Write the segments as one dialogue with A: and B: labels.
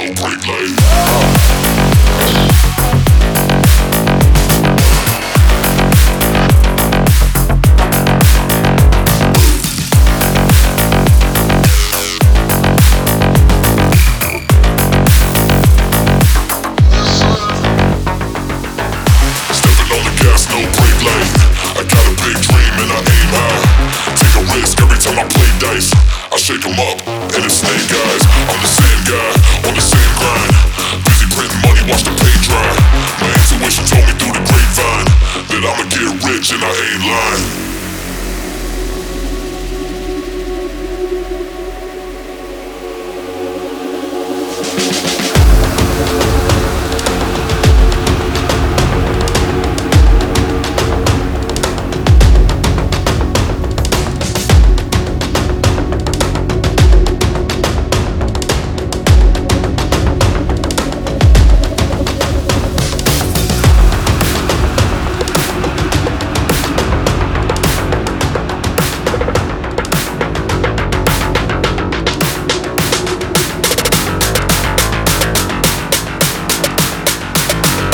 A: brake light. Stepping on the gas, no brake light. I got a big dream and I aim high. Take a risk every time I play dice. I shake 'em up and it's snake eyes. I'm the same guy on the same grind. Busy printing money, watch the paint dry. My intuition told me through the grapevine that I'ma get rich and I ain't lying.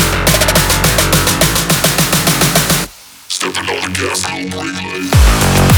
A: Stepping on the gas, no brake light.